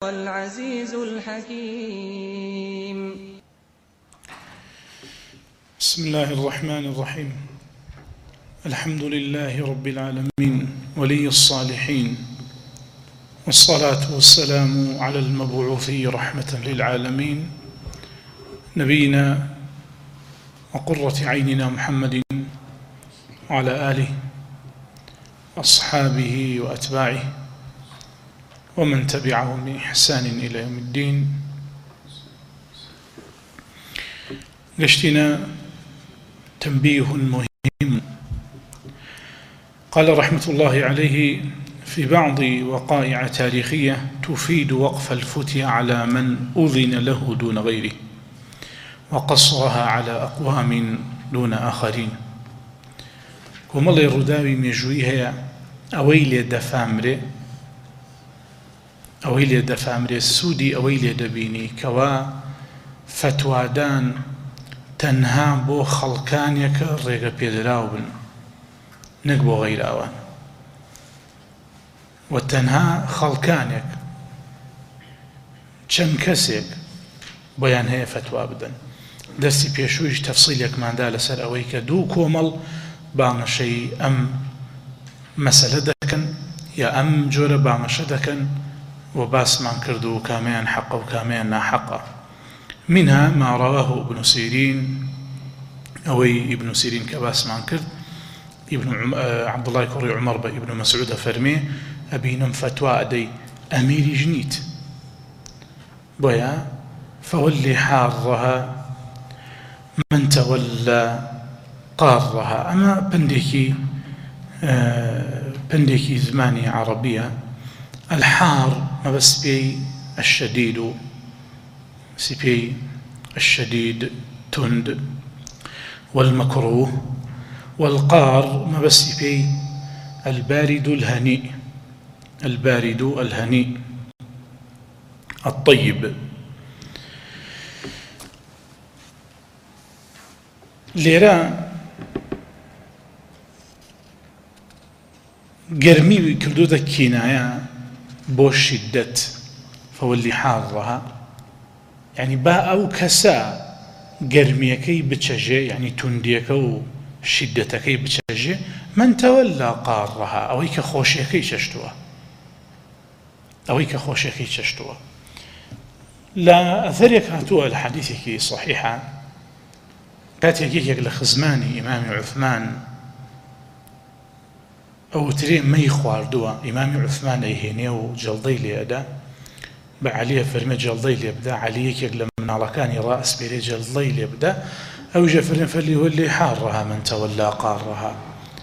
العزيز الحكيم. بسم الله الرحمن الرحيم. الحمد لله رب العالمين ولي الصالحين، والصلاة والسلام على المبعوث رحمة للعالمين نبينا وقرة عيننا محمد وعلى آله أصحابه وأتباعه ومن تبعهم بإحسان إلى يوم الدين. قشتنا تنبيه مهم. قال رحمة الله عليه: في بعض وقائع تاريخية تفيد وقف الفتية على من أذن له دون غيره، وقصرها على أقوام دون آخرين. ومالي الرداوي مجويها أويلي دفامري السودي أويلي دبيني كوا فتوادان تنها بو خلقانيك ريغا بيدراوبن نقبو غير أوان، وتنها خلقانيك چەند کەسێک بۆیان هەیە فتوا بدەن. دەستی پێشوویش تەفسیلێکماندا لەسەر ئەوەی کە دوو کۆمەڵ بانگەشەی ئەم مەسەلە دەکەن یا ئەم جۆرە بانگەشە دەکەن و باسمان کرد و کامیان حەقە و کامیان ناحەقە. منها ما رواه ابن سيرين أوي ابن سيرين كباسمان كرد ابن عبد الله كوري عمر ابن مسعود فرمي أبينم فتوى أدي أميري جنيت بويا فولي حارها من تولى قارها. أما بنديكي زماني عربية الحار ما بس بي الشديد سبي الشديد تند، والمكروه، والقار ما بس بي البارد الهنيء، البارد الهنيء الطيب. ليرا قرمي كردودة كينايا بو الشدة فولي حارها، يعني با أو كسا قرميكي بتشجي يعني تنديكي وشدتكي بتشجي من تولى قارها أويك خوشيكي ششتوا لا أثريك هاتوا الحديثك صحيحة كاتيك لخزماني إمام عثمان أو ترين مي خواردوا إمام عثمان أيهيني وجلدي ليدا بعليه فرمي جلدي ليبدا عليك لما نالكاني رأس بيلي جلدي ليبدا أو جفرين فاللي هو اللي حارها من تولى قارها.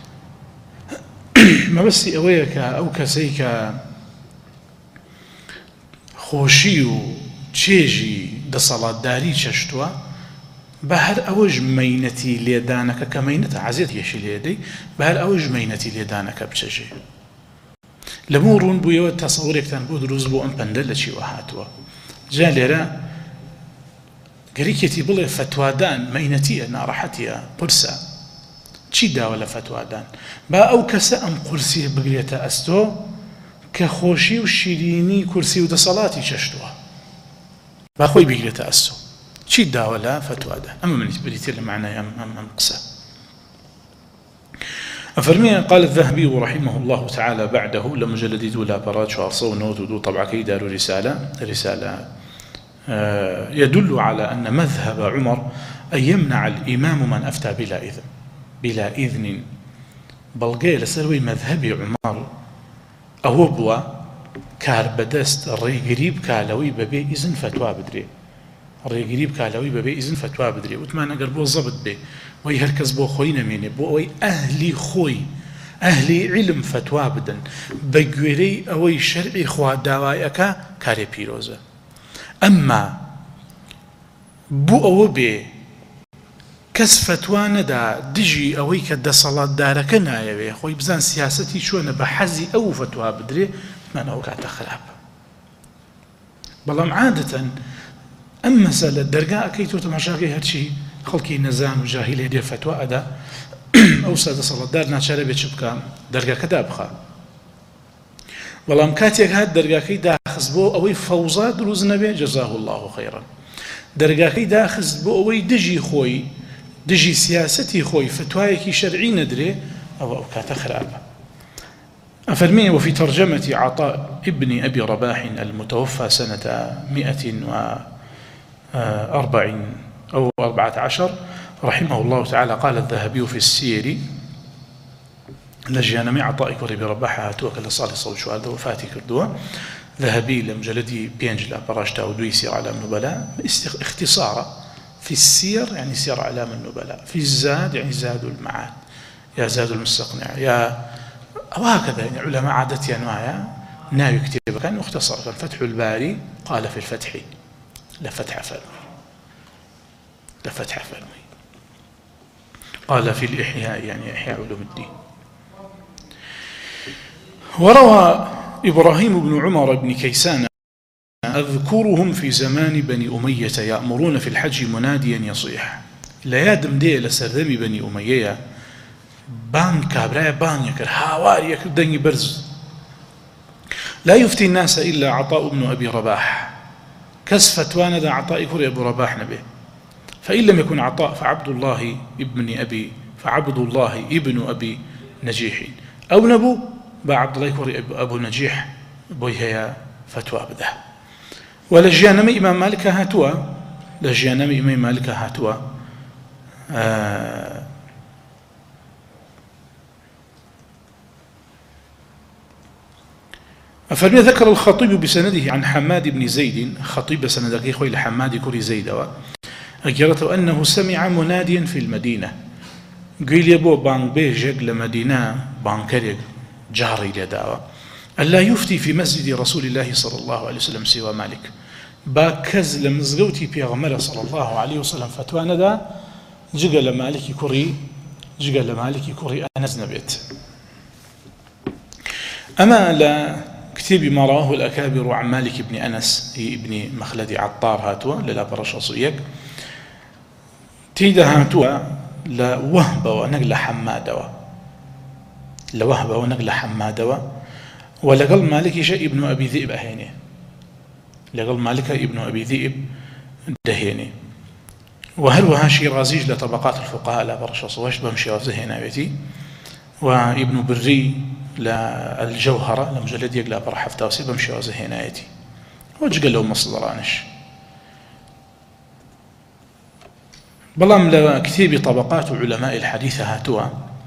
ما بس أويك أو كسيك خوشي وتشيجي دصلات داري ششتوا بهر أوج مينتي ليدانك كمينة عزيز يشي ليدي بهر أوج مينتي ليدانك بتشجي لمورون بويو تصورك تنبو دروز بو أم بندل شي وهاتوا جاليرا قريكتي بلي فتوادان مينتي نارحتي قرسا چي دا ولا فتوادان با أو كسا أم قرسي بقريتا أستو كخوشي وشيريني كرسي ودصلاتي ششتوا با خوي بقريتا أستو چي دا ولا فتوادان. أما من يتبريتي لمعنى أم قسا أفرمي. قال الذهبي رحمه الله تعالى بعده لمجلد دولا براد شارصو نوت ودو طبعا كيدار رسالة يدل على أن مذهب عمر أن يمنع الإمام من أفتى بلا إذن بلغي لسروي مذهب عمر أهو بوا كار بدست الريقريب كالوي ببي إذن فتوى بدري الريقريب كالوي ببي إذن فتوى بدري وتمانا قربو الزبط بي وي هركز بو خوي نميني بو وي أهلي خوي أهلي علم فتوى بدن بقويري أوي شرعي خوا داوايكا كاري بيروزة. أما بو أو بي كس فتوى ندا دجي أوي كدا صلاة دارك نايوي خوي بزان سياستي شونا بحزي أو فتوى بدري ما نوكات خراب. بلام عادة أما مسألة درقاء كيتو تماشاكي هرشي خلقي نزان وجاهلية دي فتوى أدا أو سادة صلاة دار ناچارە بێت چ بکە دەرگاکە دابخە. بەڵام کاتێک هات دەرگاکەی داخست داخست بۆ ئەوەی فەوزا دروست نەبێ جەزاه الله خەیرا دەرگاکەی داخست بۆ ئەوەی دژی خۆی دژی سیاسەتی خۆی فتوایەکی شەرعی نەدرێ ئەوە ئەو کاتە خراپە. أفرمي وفي ترجمة عطاء ابن أبي رباح المتوفى سنة 114 رحمه الله تعالى قال الذهبي في السير لجيانمي عطاء كوري برباح هاتوك لصالح صوت شوال وفاتي كردوا ذهبي لمجلدي بينجلا براشتا ودوي سير أعلام النبلاء اختصارا في السير يعني سير أعلام النبلاء، في الزاد يعني زاد المعاد يا زاد المستقنع يا وهكذا يعني علماء عادتي أنواع ناوي كتير كان مختصر. كان فتح الباري قال في الفتح لفتح فرمي قال في الإحياء يعني إحياء علوم الدين. وروى إبراهيم بن عمر بن كيسان أذكرهم في زمان بني أمية يأمرون في الحج مناديا يصيح لا يادم دي لسردمي بني أمية بان كابرايا بان يكر هاوار يكر دني برز لا يفتي الناس إلا عطاء بن أبي رباح كس فتوانا دا عطاء كوري أبو رباح نبي فإن لم يكن عطاء فعبد الله ابن أبي نجيح أو نبو بعبد الله كوري أبو نجيح بويها فتوى بده. ولجيانمي إمام مالك هاتوا أفرمي ذكر الخطيب بسنده عن حماد بن زيد خطيب سندك إخوي لحماد كوري زيد أجرته أنه سمع مناديا في المدينة قيل يبو بانك بيجك لمدينة بانكريك جاري لداوة ألا يفتي في مسجد رسول الله صلى الله عليه وسلم سوى مالك باكز لمزقوتي بيغمر صلى الله عليه وسلم فتوانا دا جقل مالك كوري أنز نبيت. أما لا كتب ما رواه الأكابر عن مالك بن أنس ابن مخلد عطار هاتوا للا برش صيك تيدا هاتوا لوهب ونقل حمادوا ولقل مالك شيء ابن أبي ذئب هيني لقل مالك ابن أبي ذئب دهيني. وهل وهاشي رازيج لطبقات الفقهاء لا برش صوش بمشي وزهينا بيتي وابن بري للجوهرة لمجلد يقلع برحف تاوسي بمشي وزهينايتي وجقل له مصدرانش بلام لكتيب طبقات علماء الحديث هاتوا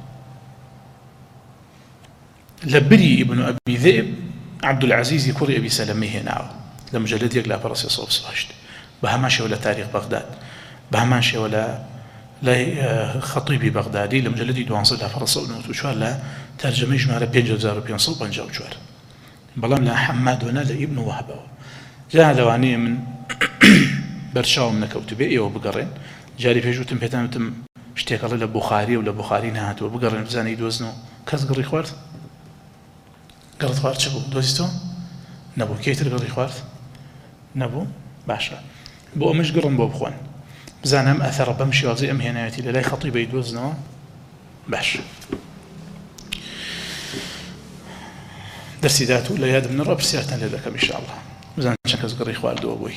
لبري ابن أبي ذئب عبد العزيز كوري أبي سلمي هنا لمجلد يقلع برسي صوب صاشد بهماشي ولا تاريخ بغداد بهماشي ولا لا خطيبي بغدادي لمجلدي دوان صدها فرصة ونوتوشوار لا ترجمة جمارة 5554 بلام لا حماد ونا لابن وهبه جاء لواني من برشاو من كوتبي وبقرين جاري فيجوتم بيتامتم اشتيك الله لبخاري ولا بخاري نهات وبقرين بزاني يدوزنو كاس قري خوارت قرت خوارت شبو دوزيتو نبو كيتر قري خوارت نبو باشا بو مش قرن بو بخوان بزانم أثر بمشي وزي أم هنايتي للاي خطيبة يدوزنو باش درسي ذاته لا ياد من الرب سياتنا لذاك إن شاء الله بزان شكز قري خوال دو أبوي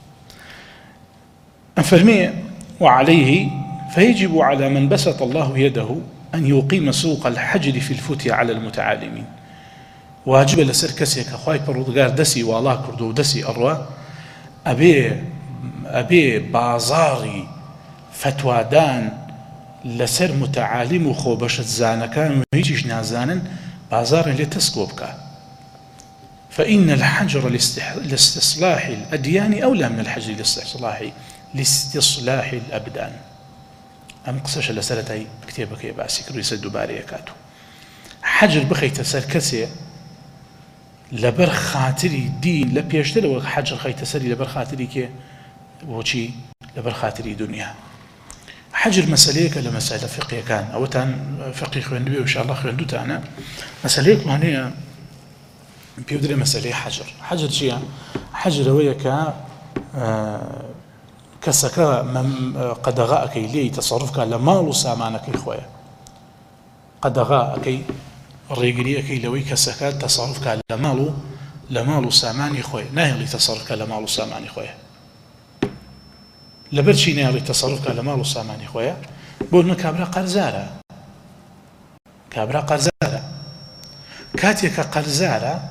أفرمي وعليه فيجب على من بسط الله يده أن يقيم سوق الحجر في الفتية على المتعالمين واجب لسر كسيك أخواي برودقار دسي والله كردو دسي أروى أبي بازاري فتوادان لسر متعالم وخوبش الزانكان ويجيش نازانا بازار اللي تسكوبك فإن الحجر لاستصلاح الأديان أولى من الحجر لاستصلاح الأبدان. أم قصش لسرتي كتابك يا باسي كرو يسدو باري كاتو حجر بخي تسر كسي لبر خاطري دين لبيشتر وحجر خي تسري لبر خاطري كي وشي لبر خاطري دنيا حجر مسأليك لمسألة فقهية كان أو تان فقه خوان بيه وإن شاء الله خوان دو تانا مسأليك معنية بيودري مسألة حجر شيء حجر ويكا كسكا قدغاءك لي تصرفك لمال سامانك إخويا قدغاءك الرجليك لوي كسكا تصرفك لمال ساماني خوي ناهي تصرفك لمال ساماني خويا لبرشي ناهي تصرفك لمال ساماني خويا بقول كابرا قرزارة كابرا قرزارة كاتيك قرزارة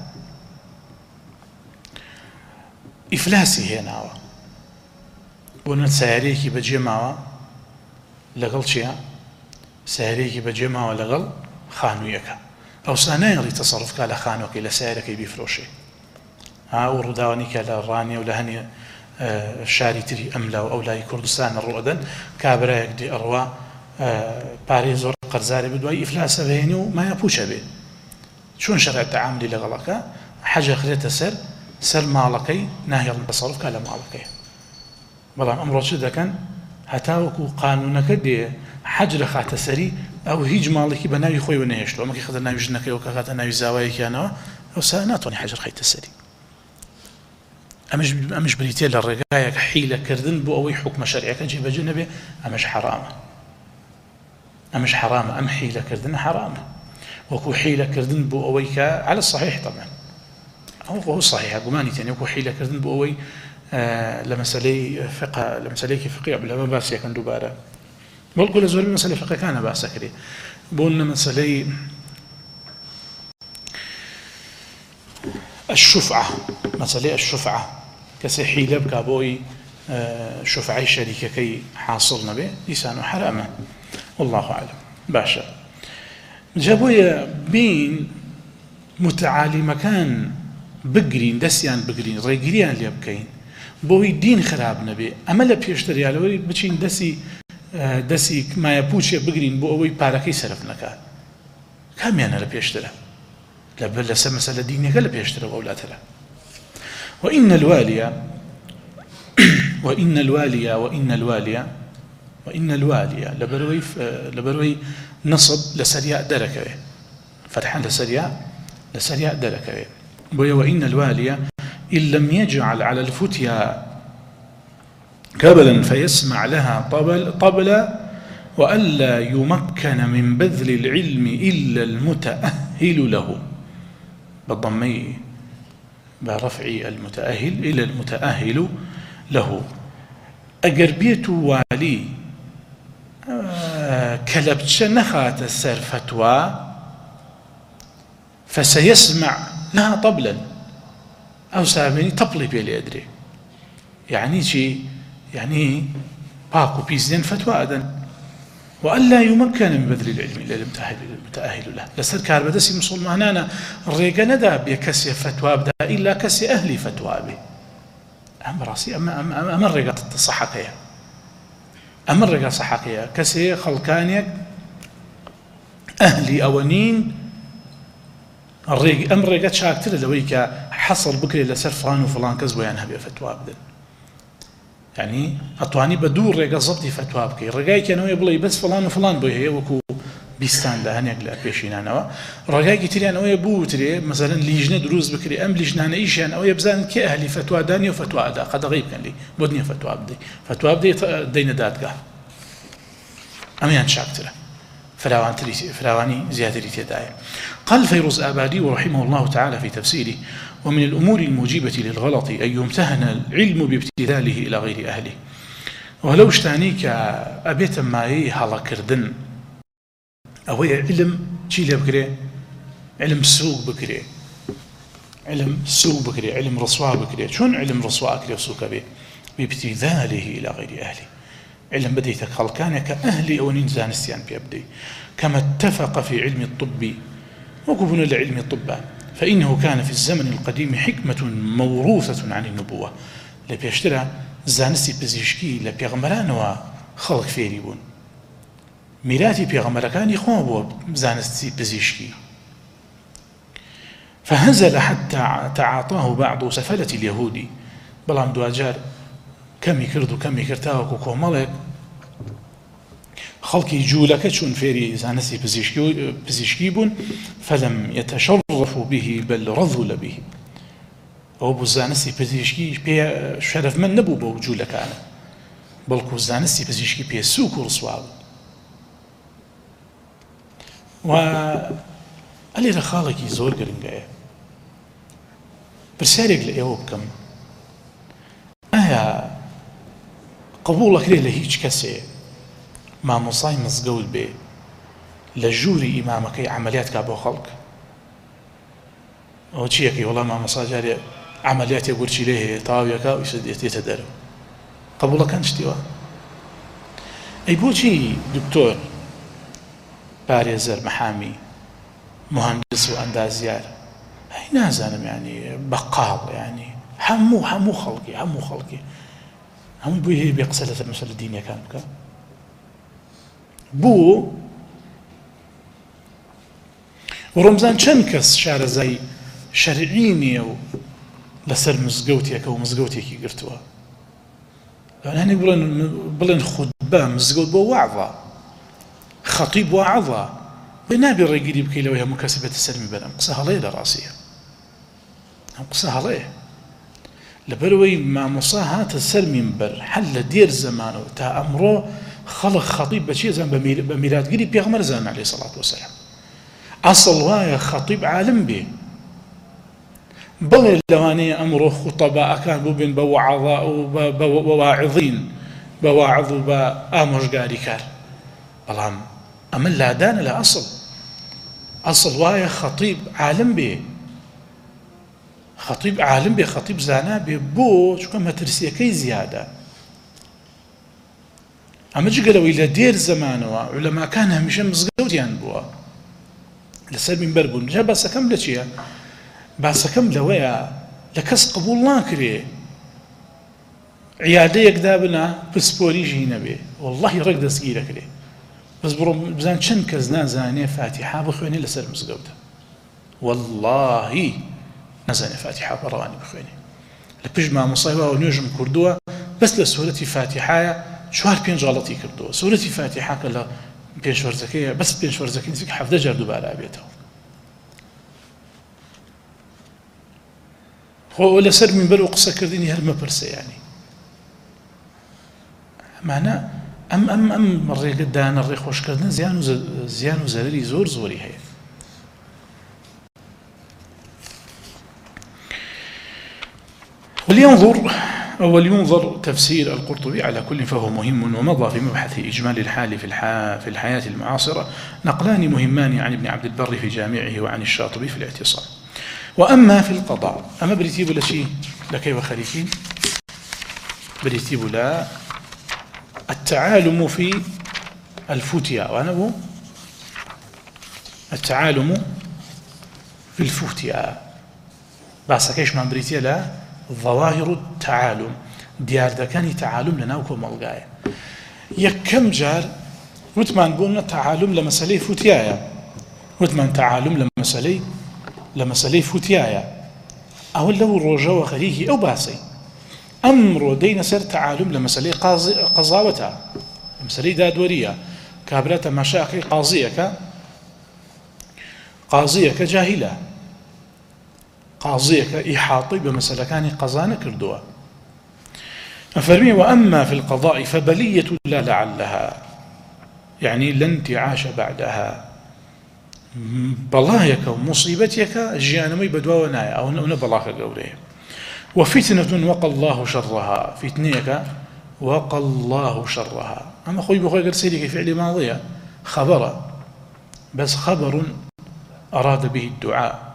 إفلاسي هنا بقول سياريكي بجماوة لقل شيئا سياريكي بجماوة لقل خانويكا أو سانيغي تصرفك على خانوك إلى سيارك بيفروشي ورداواني كلا الرانية ولا هني شاري تري أملا وأولاي كردستان الرؤدن كابرا يقدي أروا باريس قرزاري بدوي إفلاس بهني وما يبوش به شون شرع التعامل لغلقا حاجة خريطة سر مالكي ناهي التصرفك على مالكي بلان أمر شده كان هتاوكو قانونك دي حجر خات سري أو هيج مالكي بناوي خوي ونهشتو أما كي خدر ناوي جنكي وكاكات ناوي زاوي كانوا أو ساناتوني حجر خيت السري أمش بريتي للرقايك حيلة كردن بو أوي حكم شرعيك جيب جنبي أمش حرامة أمش حرامة أم حيلة كردن حرامة وكو حيلة كردن بو أويك على الصحيح طبعا هو صحيح قماني تاني وكو حيلة كردن بو أوي لمسالي فقه لمسالي فقه بلا ما باسي كان دوباره بقول زول مسألة فقه كان باسا كري بقولنا مسألة الشفعة مسألة الشفعة كسي حيلة بكابوي شفعي شريكة كي حاصلنا به لسانه حرامة والله أعلم باشا جابويا بين متعالي مكان بقرين دسيان بقرين ريقريان اللي بكين بوي دين خراب نبي أما لا بيشتري على وري بتشين دسي ما يبوش بقرين بوي باركي سرف نكا كم يعني لا بيشتري لا بل مسألة دينية لا بيشتري وأولادها وإن الوالية لبروي نصب لسرياء دركه فتحان لسرياء دركه وإن الوالية إن لم يجعل على الفتيا كبلا فيسمع لها طبلا وألا يمكن من بذل العلم إلا المتأهل له بالضمي برفع المتأهل إلى المتأهل له أقربية والي كلبتش نخات السر فتوى فسيسمع لها طبلا أو سامني طبلي بيلي أدري يعني شي يعني باكو بيزدين فتوى أدن وألا يمكن من بذل العلم إلا المتأهل له لسر كاربدسي مسلمانانا الريقة ندى بيكسي فتوى بدا إلا كسي أهلي فتوى به أما راسي أما الريقة الصحكية أما الريقة الصحكية كسي خلقانيك أهلي أونين أم ريقة شاكتر لويك حصل بكري لسر فلان وفلان كذبوا يعني هبي فتوى بدل يعني أطواني بدور ريقة ضبطي فتوى بكي رقاي كانوا يبلي بس فلان وفلان بوي هي وكو بيستان ده هنيك لا بيشين أنا رقاي كتير أنا ويبو تري مثلا ليجنة دروز بكري أم ليجنة أنا إيش أنا ويبزان كأهلي فتوى داني وفتوى أدا قد غيب كان لي بدني فتوى بدي دين دادقة أميان شاكتره فراواني زيادة تداية قال فيروز آبادي رحمه الله تعالى في تفسيره ومن الأمور الموجبة للغلط أن يمتهن العلم بابتذاله إلى غير أهله ولو اشتانيك أبيت ما هلا كردن أو علم شيء بكري علم سوق بكري علم رسوا بكري شون علم رسوا بكري وسوق به بابتذاله إلى غير أهله علم بديتك خلقانك أهلي أو ننزان السيان بيبدي كما اتفق في علم الطب وقبنا لعلم الطب فإنه كان في الزمن القديم حكمة موروثة عن النبوة لبيشترى زانستي بزيشكي لبيغمران وخلق فيريبون ميلاتي بيغمر كان يخوابوا زانستي بزيشكي فهزل حتى تعاطاه بعض سفلة اليهودي بلام دواجار كم يكرتاوك وكومالك خلقي جولك شون فيري زانسي بزيشكي بون فلم يتشرفوا به بل رذل به أو بزانسي بزيشكي بي شرف من نبو بو جولك أنا بلكو زانسي بزيشكي بي سوق ورسوال و ألي رخالكي زور قرنقايا پرسیارێک لە ئێوە بکەم، ئایا قبوڵەکرێ لە هیچ کەسێ مامۆسای مزگەوت بێ لە ژووری ئیمامەکەی عملیات کا بۆ خەڵک؟ ئەوە چیەکەی؟ وەڵام مامۆسا جارێ عملیاتێ گورچی لێ هەیە تەواویەکە و دێتە دەرەوە، قبوڵەکان شتیوە؟ ئەی بۆچی دکتۆر، پارێزەر، مەحامی، مهندس و ئەندازیار، ئەی نازانم ینی بەقاڵ، ینی هەموو خەڵکی هەموو بۆی هەیە بێ قسە لەسەر مەسەلە دینیەکان بکە؟ بوو ڕۆمزان چەند کەس شارەزای شەرعی نییە و لەسەر مزگەوتێکە و مزگەوتێکی گرتووە؟ لەوانانی بڵێن خوتبە مزگەوت بۆ وەعظە، خەتیب وەعظە، بێ نابێ ڕێگیری بکەی لەوەی هەموو کەسێ بێتە سەر میبەر. ئەم قسە هەڵەیە لە ڕاستیە، ئەم قسە هەڵەیە. لەبەرەوەی مامۆسا هاتە سەر میمبەر هەر لە دێر زەمانەوە تا ئەمڕۆ خەڵک خەتیب بە چێزان بە میلادگیری پێغەمبەر زان عەلەیهی سەڵات وەسەلام. ئەسڵ وایە خەتیب عالم بێ، بڵێ لەوانەیە ئەمڕۆ خوتەباءەکان بوو بێن بە وەعظا و بە واعظین، بە واعظ و بە ئامۆژگاری کار، بەڵام ئەمە لادانە لە ئەسڵ وایە خەتیب عالم بێ، خەتیب عالم بێ، خەتیب زانا بێ. بۆ چونکە مەترسیەکەی زیادە. ئەمە جگەلەوەی لە دێر زەمانەوە عولەماکان هەمیشە مزگەوتیان بووە، لەسەر میمبەر بوون. جا باسەکەم لە چییە؟ باسەکەم لەوەیە لە کەس قبوڵ ناکرێ عیادەیەک دابنا پسپۆریژی نەبێ، وەڵڵاهی ڕێک دەستگیرەکرێ، بەس بڕۆ بزان چەند کەس نازانێ فاتیحا بخوێنێ لەسەر مزگەوتە، وەڵڵاهی نازانێ فاتیحا بەڕەوانی بخوێنێ. لە پشت مامۆسای وا نوێژم کردووە، بەس لە سوورەتی فاتیحایە 4-5 غەڵەتی کردووە. سوورەتی فاتیحا کە لە پێشوەرزەکەیە، بەس پێشوەرزەکەی نزیک 17 جار دووبارە ئەبێتەوە. خۆ لەسەر میمبەر و قسەکردنی هەر مەپرسە، یانی مانە ئەم ڕێگەدانە ڕێخۆشکردن زیان و زەرری زۆری هەیە. ولينظر تفسير القرطبي على كل فهو مهم، ومضى في مبحث إجمال الحال في الحياة المعاصرة نقلان مهمان عن ابن عبد البر في جامعه وعن الشاطبي في الاعتصام. وأما في القضاء، أما بريتيب لشي لكي وخليكين بريتيب لا التعالم في الفتيا، وأنا بو التعالم في الفتيا باسكيش من بريتيا لا ظواهر التعالم، ديار دكاني تعالم لناوكو ملقايا. يكم جار وتمان بونا تعالم لمسالي فتيايا، وتمان تعالم لمسالي فتيايا، أو لو روجا وخليه أو باسي أمر دين سر تعالم لمسالي قضاوتها، مسالي دادورية كابرات مشاكل قاضيك جاهلة، قاضيك إحاطي بمسألة كان قضانا كردوا. ففرمي وأما في القضاء فبلية لا لعلها، يعني لن تعاش بعدها، بلايك ومصيبتك جيانمي بدوا ونايا أو نبلاك قوريه. وفتنة وقى الله شرها، فتنيك وقى الله شرها. أما أخوي بخوي قرسيلي فعل ماضية خبر، بس خبر أراد به الدعاء.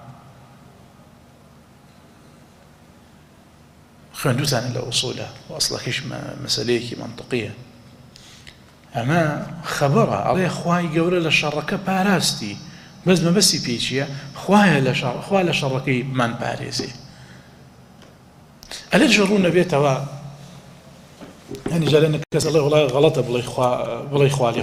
خوندوتان إلا أصولها وأصلا كيش مسأليكي منطقية، أما خبرها عليه خواهي قولة للشركة باراستي، بس ما بسي بيشيا خواهي لشركي من باريسي. ألا جرون بيتوا يعني جالنا كاس الله والله غلطة بلاي خوالي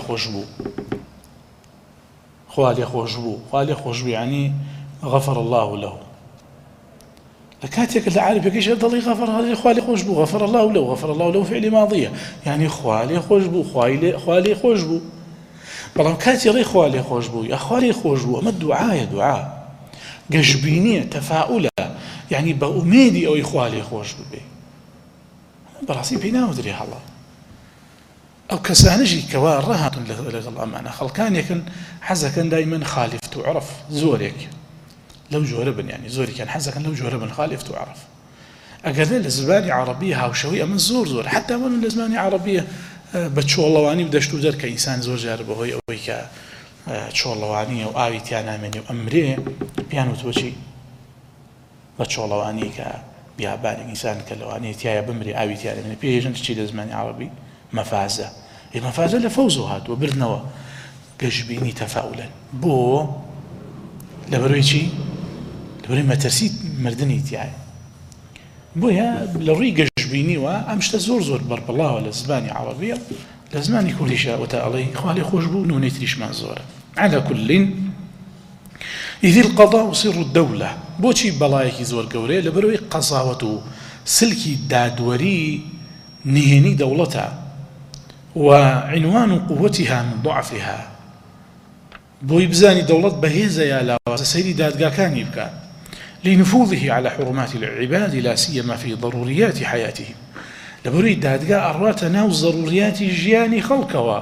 خوشبو يعني غفر الله له. لكاتيك اللي عارف يكيش يضل غفر خوالي خوشبو، غفر الله له فعل ماضية، يعني خوالي خوشبو بلام كاتي ري خوالي خوشبو يا خوالي خوشبو. أما الدعاء قجبينية تفاؤلة، يعني بأميدي أو خوالي خوشبو بي براسي بينا ودري الله أو كسانجي كوار رهات لغل أمانة خلقان يكن حزا كان دايما خالفت وعرف زوريك لو جوربن يعني زوري كان حزكا لو جوربن خالف تعرف أجل لزماني عربية هاوشوية من زور حتى من لزماني عربية بتشو الله واني بدشتو در كإنسان زور جارب هوي أوي ك تشو الله واني أو آوي تيانا مني وأمري بيانو توجي بتشو الله واني ك بيابان إنسان كلواني تيايا بمري آوي تيانا مني بيجن تشي لزماني عربي مفازة المفازة لفوزو هات وبرنوا قجبيني تفاؤلا بو لبروي شي لبروي ما ترسيت مردني تياي بويا لروي قجبيني وامشت زور برب الله ولا زباني عربية لزماني كل شيء وتعالي خوالي خوشبون ونيتريش ما زور على كل إذ القضاء سر الدولة بوشي بلايكي زور قوري لبروي قصاوته سلكي دادوري نهني دولتها وعنوان قوتها من ضعفها بوي بزاني دولة بهيزة يا لا سيدي دادقا كان يبكى لنفوذه على حرمات العباد لا سيما في ضروريات حياتهم لبريد دادقا أراتنا وضروريات جياني خلقوا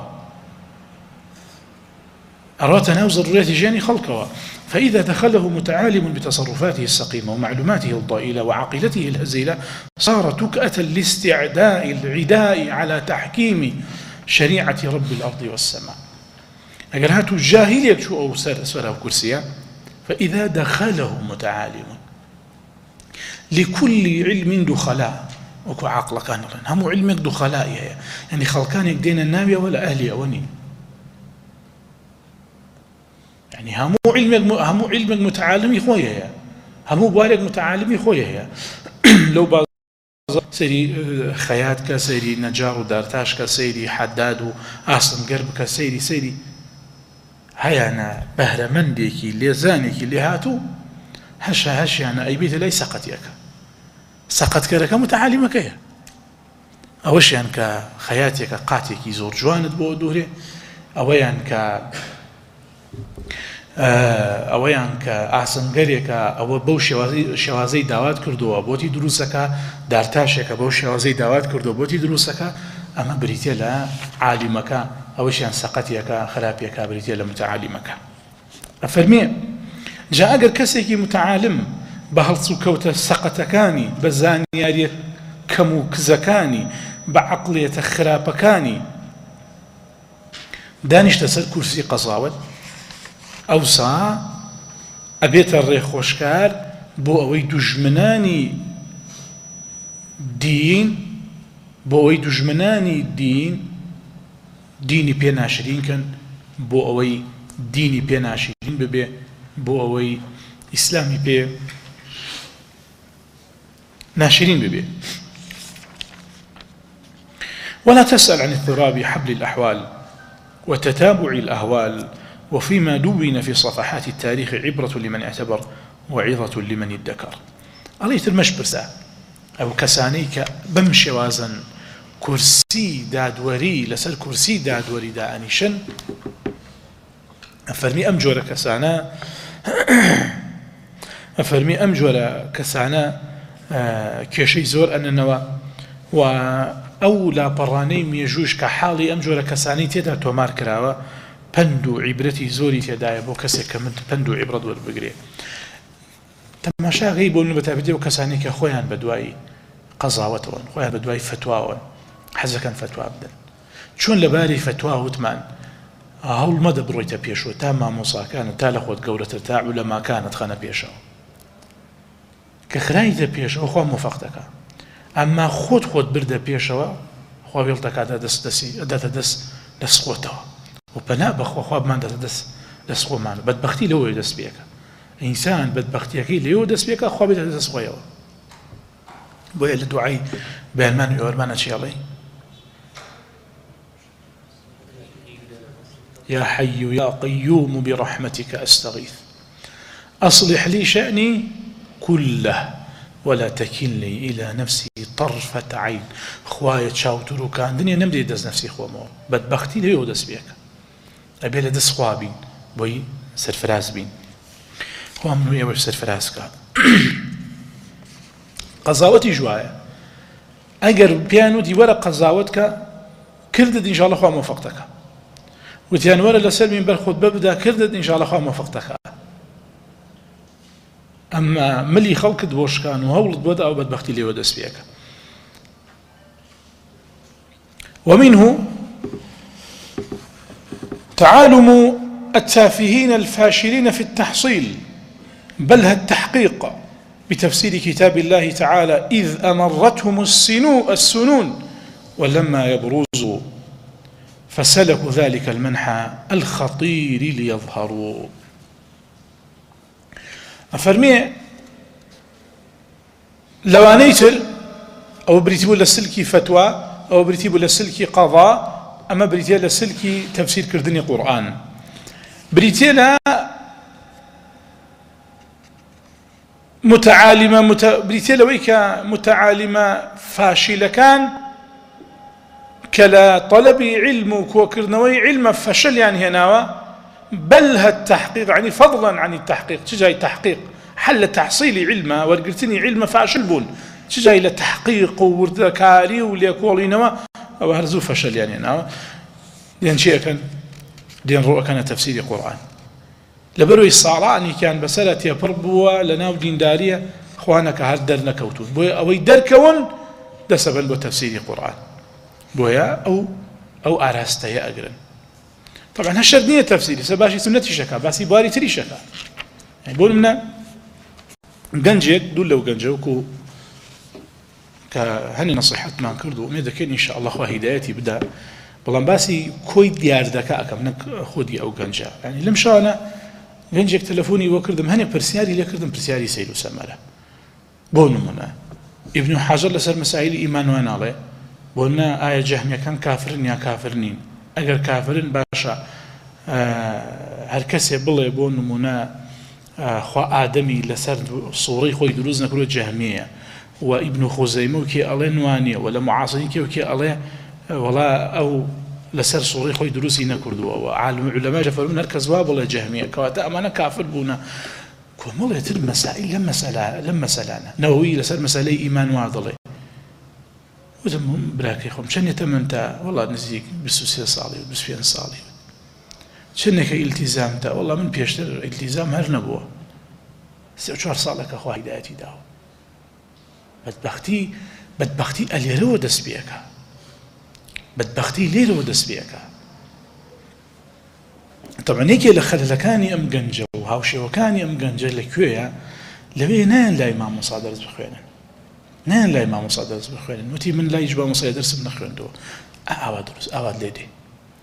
فإذا دخله متعالم بتصرفاته السقيمة ومعلوماته الضئيلة وعقيلته الهزيلة صار تكأة لاستعداء العداء على تحكيم شريعة رب الأرض والسماء أقل هاتوا الجاهلية شو أو سرها كرسية فإذا دخله متعالم لكل علم دخلاء وكو عقل كان هم علمك دخلاء يعني خلقانك دين النابية ولا أهلي أوني يعني هم علمك متعالم خويا هم بالغ متعالم خويا لو بعض سيري خيات كسيري نجار ودارتاش كسيري حداد وأصلا قرب كسيري هيانا بهرمنديكي لزانيكي لهاتو هش أنا أي بيت لي سقط كرك متعالمك يا أوش يعني كخياتك قاتك يزور جواند بودوره أويان كأحسن أو بو شوازي دعوات كردو بوتي دروسك دارتاشك بو شوازي دعوات كردو بوتي دروسك أما بريتي لا عالمك أوش يعني سقطيك خرابيك بريتي لا متعالمك أفرمي جاء أجر كسيكي متعالم بهالصو كوت سقطكاني بزانياري كمو كزكاني بعقلية خرابكاني دانش تسل كرسي قصاوت أوسع أبيت الريخوشكار بو أوي دجمناني دين ديني بيناشرين كان بو أوي ديني بيناشرين ببي بو أوي إسلامي بي ناشرين ببي ولا تسأل عن اضطراب حبل الأحوال وتتابع الأهوال وفيما دون في صفحات التاريخ عبرة لمن اعتبر وعظة لمن ادكر عليه ترمش برسا أو كسانيك بمشي وازن كرسي دادوري لسل كرسي دادوري دانيشن أفرمي أمجور كسانا كيشي زور أننا وأولى براني ميجوش كحالي أمجور كساني تيدا تومار كراوة پندو عبرتي زوري تدايا بو كسي كمد پندو عبرت وربقري تماشا غيبو من بتابدي وكساني كخويان بدواي قضاوتون خويان بدواي فتواون حزكا فتوا بدن شون لباري فتوا وتمان هول مدى برويتا بيشو تاما موسى كانت تالخوت قولة تاع لما كانت خانا بيشو كخرايتا بيشو خوا مفقتك اما خود بردا بيشو خوا بيلتك داتا دس خوتوا وبناء بخوا خواب ما دس خو معنا بدبختي لو يدس بيك إنسان بدبختي كي لو يدس بيك خواب يدس خويا بويا الدعاء بألمان يورمان شيء الله يا حي يا قيوم برحمتك أستغيث أصلح لي شأني كله ولا تكلني إلى نفسي طرفة عين خوايا شاوترو كان دنيا نمدي دز نفسي خوا مو بدبختي لو يدس بيك أبي لدس خوابين بوي سرفراز بين هو منو يوش سرفراز كا قضاوتي جوايا أجر بيانو دي ورا قضاوتك كردد إن شاء الله خوا موفقتك وتيان ورا لسلمين بالخطبة بدا كردد إن شاء الله خوا موفقتك ئەمما ملی خەڵکت بۆ شکان و هەوڵت بۆدا ئەو بەدبەختی لێوە دەست پێکە. ومنه تعالم التافهين الفاشلين في التحصيل بل التحقيق بتفسير كتاب الله تعالى إذ أمرتهم السنون ولما يبرزوا فسلكوا ذلك المنحى الخطير ليظهروا. أفرمي لوانيتر أو بريتبو لسلكي فتوى أو بريتبو لسلكي قضاء أما بريتيا لسلكي تفسير كردني قرآن بريتيا متعالمة بريتيا لويكا متعالمة فاشلة كان كلا طلب علم وكوكرنوي علم فشل يعني هنا بل التحقيق يعني فضلا عن التحقيق تجاي تحقيق حل تحصيل علمه والقرتني علم فاشل بون تجاي لتحقيق وردكاري وليكولي نوا أو هرزو فشل يعني هنا لأن شيء كان دين رؤى كان تفسير القرآن لبروي الصاراني كان بسالة يبربوا لناو دين دارية اخوانك هردر نكوتون بويا او يدركون ده سبب تفسير القرآن بويا او اراستا يا اقرن. طبعا هالشردنية تفسيري سباشي سنتي شكا باسي باري تري شكا يعني بقول منا قنجيك دول لو قنجوكو كهني نصيحت ما كردو ميدا كين ان شاء الله خوا هدايتي بدا بلان باسي كوي ديار دكا اكم نك خودي او قنجا يعني لمشانا قنجيك تلفوني وكردم هني برسياري لي كردم برسياري سيلو سماله بون منا ابن حجر لسر مسائل ايمان وين عليه بولنا آية جهمية كان كافرين يا كافرين اگر كافرين باشا هر کسی بڵێ بۆ نمونە خوا ئادەمی لەسەر سوڕەی خۆی دروست نەکردووە جەهمیەیە و ئیبن خوزەیمە و کێ ئەڵێ نوانیە و لە معاسرین کێ و کێ ئەڵێ وەڵا ئەو لەسەر سوڕەی خۆی دروستی نەکردووە و عالم عولەما دەفەرمون هەر کەس وا بڵێ جەهمیە کەواتە ئەمانە کافر بوونە. کۆمەڵێتر مەسائل لەم مەسەلانە نەوەوی لەسەر مەسەلەی ئیمان وا دەڵێ وتم براکەی خۆم چەندێ تەمەنتە وەڵا نزیک 23 ساڵی و 25 ساڵی چنێکە ئیلتیزامتە وەڵا من پێشتر ئیلتیزام هەر نەبووە 34 ساڵێکە خوا هیدایەتی داوە. بەدبەختی ئەلێرەوە دەست پێەکە بەدبەختی لێرەوە دەست پێەکە. طبعا یەکێ لە خەلەلەکانی ئەم گەنجە و هاوشێوەکانی ئەم گەنجە لەکوێیە لەوێ نایەن لای مامۆستا دەرس بخوێنن نایەن لای مامۆستا دەرس بخوێنن وتی من لای هیچ مامۆستای دەرسم نەخوێندەوە ئاوا دروست ئاوا لێ دێ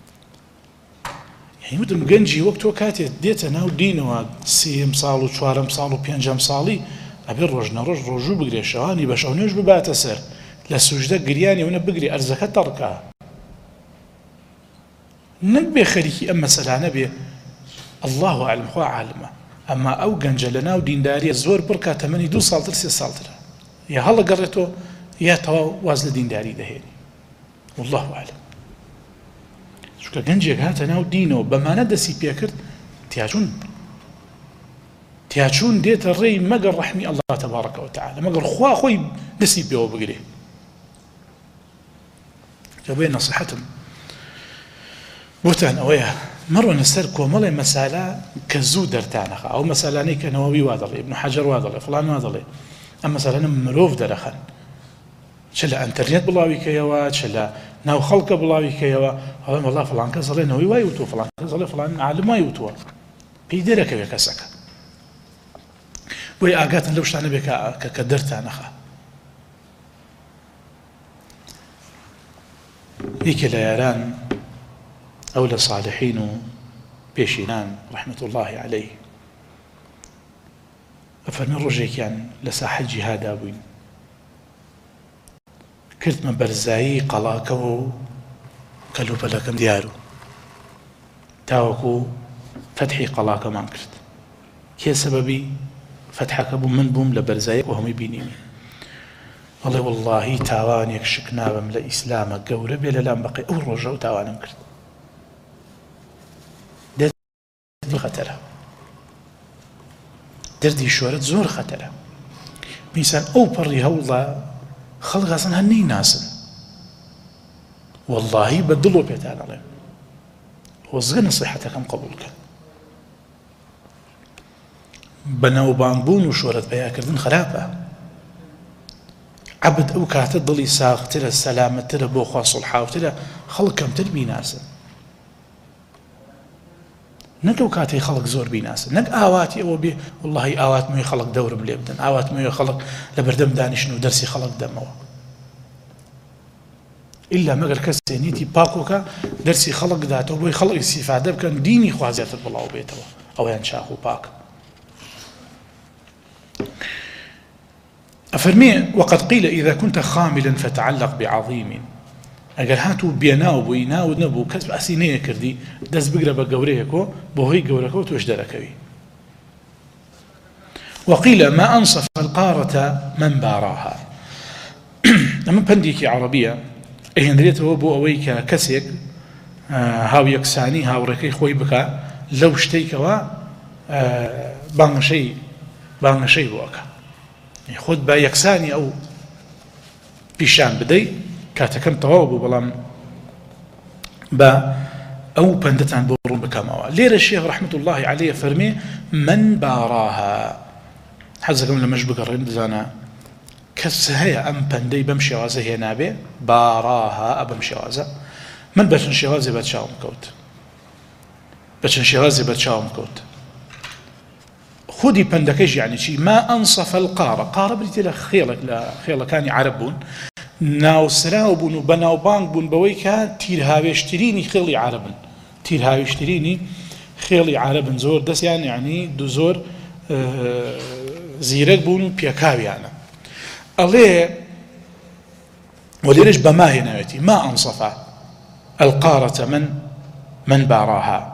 يعني وتم گەنجی وەک تۆ کاتێ دێتە ناو دینەوە 3 ساڵ و 4 ساڵ و 5 ساڵی ئەبێ ڕۆژنەڕۆژ ڕۆژوو بگرێ شەوانی بە شەو نوێژ بباتە سەر لە سوژدە گریانی ونە بگری ئەرزەکە تەڕکە نەبێ خەریکی ئەم مەسەلانە بێ الله ئەعلم خوا عالمە. ئەمما ئەو گەنجە لە ناو دینداریە زۆر بڕکە تەمەنی 2 ساڵتر 3 ساڵترە یا هەڵەگەڕێتەوە یا تەواو واز لە دینداری دەهێنی والله ئەعلم. چونکە گەنجێک هاتە ناو دینەوە بەمانە دەسی پێکرد تیاچوون دێتە ڕێی مەگەر ڕەحمی ئەڵڵا تەبارەکە وتەعالە مەگەر خوا خۆی دەسی پێوە بگرێ. جەبێ نەسیحەتم بۆتان ئەوەیە مەڕۆنە سەر کۆمەڵێ مەسالە کە زوو دەرتانەخە ئەو مەسالانەی کە نەوەوی وا دەڵێ ئیبن حەجەر وا دەڵێ فڵان وا دەڵێ ئەم مەسالانە مرۆڤ دەرەخەن چ لە ئەنتەرنێت بڵاویکەیەوە چ لە ناو خەڵکە بڵاویکەیەوە ئەڵێن وەڵا فڵان کەس دەڵێ نەوەی وای وتووە فڵان کەس دەڵێ فڵان عالم وای وتووە پێی دەرەکەوێ کەسەکە بۆیە ئاگاتن لەو شتانە بێ کە دەرتانەخە. یەکێ لە یاران ئەو لە صالحین و پێشینان ڕەحمەت الله عەلەیه ئەفەرمێ ڕۆژێکیان لە ساحە جیهادا بووین کردمە بەرزایی قەڵاکەوە و کەلوپەلەکەم دیار و تاوەکو فەتحی قەڵاکەمان کرد. کێ سەبەبی فەتحەکە بوو؟ من بووم لە بەرزایی و هەمووی بینیمی ئەڵێ وەڵڵاهی تاوانێک شک نابم لە ئیسلامە گەورە بێ لەلام بەقی ئەو ڕۆژە و تاوانم کرد. خەتەرە دەردی شۆرەت زۆر خەتەرە. میسان ئەو پەڕی هەوڵە خەڵک ئەسەن هەر نەیناسن وەڵڵاهی بە دڵۆ پێتان ئەڵێم وەزگە نەسیحەتەکەم قبوڵکە بەناوبانگبوون و شۆرەت پەیاکردن خراپە. عەبد ئەو کاتە دڵی ساغترە، سەلامەتترە، بۆ خوا سوڵحاوترە، خەڵک کەمتر بیناسن. نەک ئەو کاتەی خەڵک زۆر بیناسن، نەک ئاواتی ئەوە بێ وەڵڵاهی ئاواتمەوەی خەڵک دەورم لێ بدەن، ئاواتمەوەی خەڵک لە بەردەم دانیشن و دەرسی خەڵک دەمەوە. ئیلا مەگەر کەسێ نیتی پاکۆکە دەرسی خەڵک داتەوە بۆی خەڵک ئیستیفادە بکەن، دینی خوا زیاتر بڵاو بێتەوە، ئەوەیان چاق و پاک. أفرمي وقد قيل إذا كنت خاملا فتعلق بعظيم. أجر هاتو بيناو بويناو نبو كسب أسينية كردي دز بقرب جوريكو بوهي جوريكو توجدركوي. وقيل ما أنصف القارة من باراها. أما بنديكي عربية هندريت هو بو أويك كسيك هاو يكساني هاو ركي خوي بكا لو شتيكوا بانشي بوكا خود با یەکسانی ئەو پیشان بدەی کاتەکەم تەواو بوو، بەڵام بە ئەو پەندەتان بۆ ڕوون بکەمەوە. لێرە شێخ ڕەحمەت الله عەلەیه فەرمێ من باراها. حەزەکەم لەمەش بگەڕێن بزانە کەس هەیە ئەم پەندەی بەم شێوازە هێنابێ باراها ئەبەم شێوازە. من بەچەند شێوازێ بەرچاوم کەوت، بەچەند شێوازێ بەرچاوم کەوت. خودی پەندەکەش یعنی چی؟ ما أنصف القارة. قارە بریتە لە خێڵەکانی عەرەب بوون، ناوسراو بوون و بەناوبانگ بوون بەوەی کە تیرهاوێشترینی خێڵی عەرەبن، تیرهاوێشترینی خێڵی عەرەبن، زۆر دەستیان یعنی دو زۆر زیرەک بوون و پێکاویانە. ئەڵێ وەلێرەش بەما هێناوێتی ما أنصف القارة من باراها،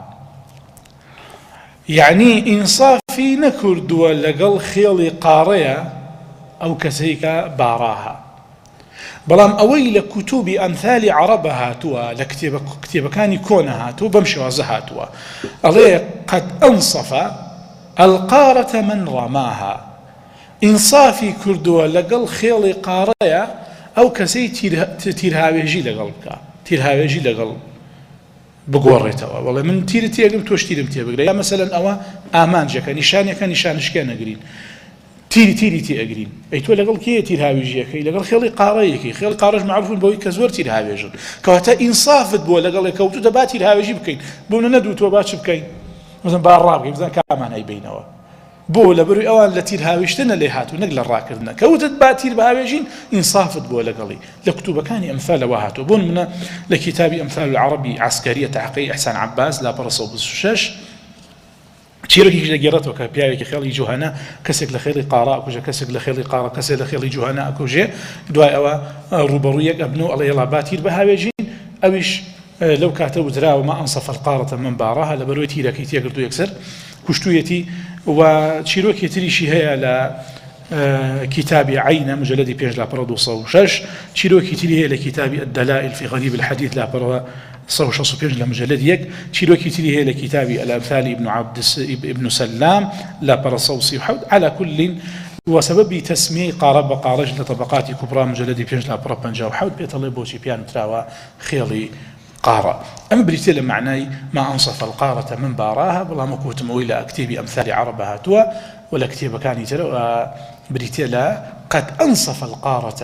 يعني ئینصافی نەکردووە لەگەڵ خێڵی قاڕەیە ئەو کەسەی کە باراها. بەڵام ئەوەی لە کوتوبی ئەمثالی عەرەبە هاتووە، لە کتێبەکانی کۆنە هاتووە، بەم شێوازە هاتووە. ئەڵێ قەد ئەنصف القارة من رماها. ئینصافی کردووە لەگەڵ خێڵی قاڕەیە ئەو کەسەی تیرهاوێژی لەگەڵ بکە، تیرهاوێژی لەگەڵ بگۆڕێتەوە. وەڵێ من تیرت تێگرم تۆش تیرم تێبگرێ، یا مەسەلەن ئەوە ئامانجەکە نیشانەکە نیشانشکە نەگرین، تیری تێئەگرین. ئەی تۆ لەگەڵ کێ تیرهاوێژیەکەی؟ لەگەڵ خێڵی قاڕەیەکی. خێڵی قاڕەش معروفن بەوەی کە زۆر تیرهاوێژن، کەواتە ئینصافت بووە لەگەڵ کەوتو دەبا تیرهاوێژی بکەین، بۆ نەدوو تۆ با چ بکەین؟ مەسەڵەن با ڕابکەین، بزان کامان هەیبینەوە. بۆ لەبەروی ئەوان لە تیرهاوێشتنە لێ هاتوو، نەک لە ڕاکردنە. کەوتت با تیر بهاوێژین، ئینصافت بووە لەگەڵی. لە کتوبەکانی ئەمثالەوە هاتووە. بۆ نمونە لە کتابی ئەمثال العەرەبی عەسکەریە تەحقیقی ئیحسان عەباس لا 126 چیرۆکێکی دەگێڕێتەوە کە پیاوێکی خێڵی جوهانە کەسێک لە خێڵی قاڕا ئەکوژە، کەسێک لە خێڵی قاڕا کەسێک لە خێڵی جوهانە ئەکوژێ. دوای ئەوە ڕوبەڕوویەک ئەبنەوە ئەڵێ هێڵا با تیر بەهاوێژین. ئەویش لەو کاتە وتراوە ما أنصف القارة من باراها، لەبەرەوەی تیرەکەی تێگرتو یەکسەر کوشتوویەتی. و چیرۆکی تریشی هەیە لە کتابی عینە مجلدی 5 لا 206، چیرۆکی تری هەیە لە کتابی الدلائل في غريب الحديث لا 165 لە مجلد 1، چیرۆکی تری هەیە لە کتابی الأمثال ابن سلام لا 137. على كل وسبب تسمية قارب قارج لطبقات كبرى مجلد 5 لا 57 بيطلع بوشي بيان تراوى خيلي قارة. أما بريتيلا معناي ما أنصف القارة من باراها، بلا مكوت مويلة أكتيبي أمثال عربة هاتوا ولا كتيبة كان يترى بريتيلا قد أنصف القارة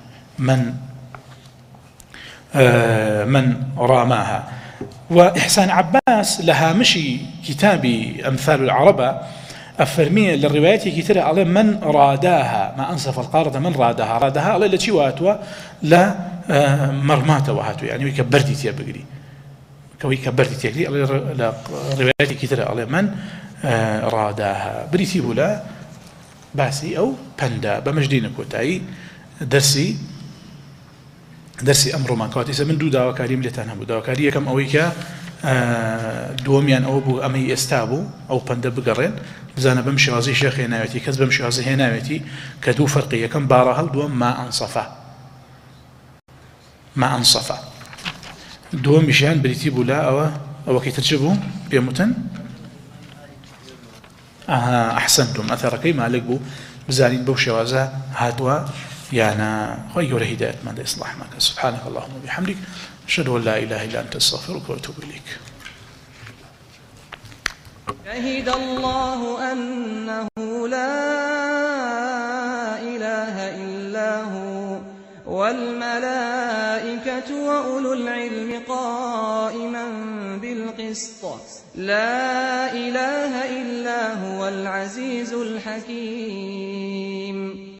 من راماها. وإحسان عباس لها مشي كتابي أمثال العربة أفرمية للروايات كتيرة على من راداها، ما أنصف القارة من راداها على التي واتوا لا مرماته وهاتوا، يعني ويكبرتي تيابقري كويكبرتي تيابقري على روايات كتيرة على من راداها. بريتي بولا باسي أو بندا بمجدين كوتاي درسي أمر ما كاتيس من دو داوا كريم لتنها بو داوا كريه كم أويكا دوميان أو بو أمي استابو أو بندا بقرين بزانا بمشي غازي شيخ هناوتي كذب بمشي غازي هناوتي كدو فرقية كم بارها دوم ما أنصفه دوم مشان بريتي بولا أو كي تجبو بيموتن أحسنتم أثركي ما لقبو بزانين بوشي غازا هاتوا يعني غير هداية من إصلاح معك. سبحانك اللهم وبحمدك أشهد أن لا إله إلا أنت أستغفرك وأتوب إليك. شهد الله أنه لا إله إلا هو والملائكة وأولو العلم قائما بالقسط لا إله إلا هو العزيز الحكيم.